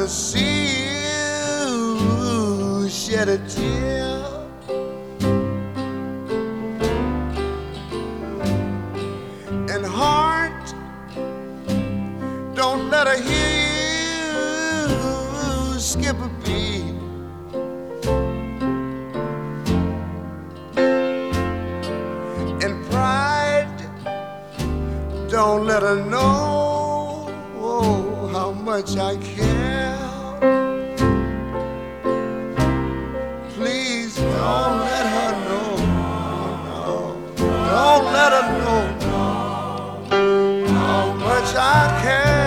see you shed a tear. And heart, don't let her hear you skip a beat. And pride, don't let her know how much I care. Please don't let her know, no, don't let her know how much I care.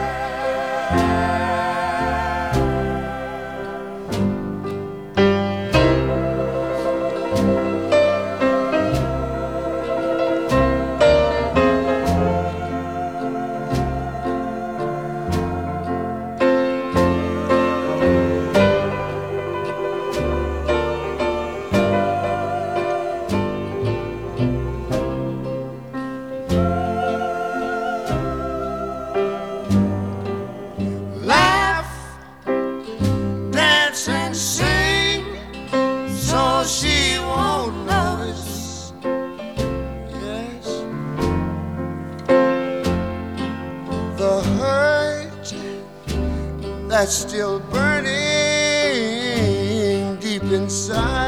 And sing so she won't notice. Yes, the hurt that's still burning deep inside.